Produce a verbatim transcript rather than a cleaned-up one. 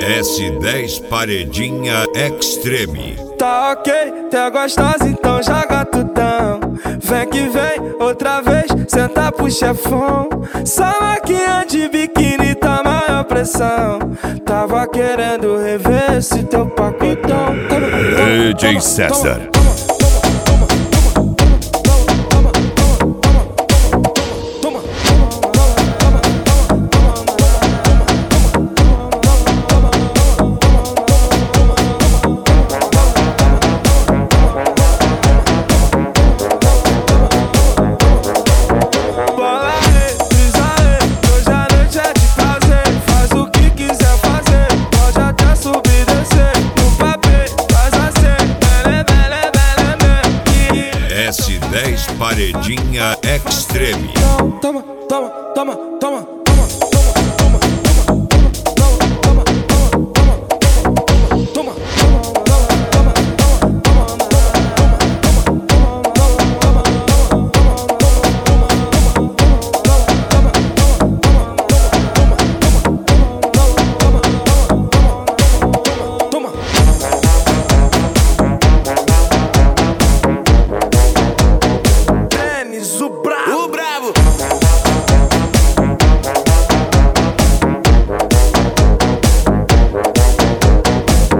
S dez Paredinha Extreme. Tá ok, tá gostosa, então joga tudão. Vem que vem, outra vez, senta pro chefão. Só maquinha de biquíni tá maior pressão. Tava querendo rever esse teu pacotão. D J César. S dez Paredinha Extreme. Toma, toma, toma, toma.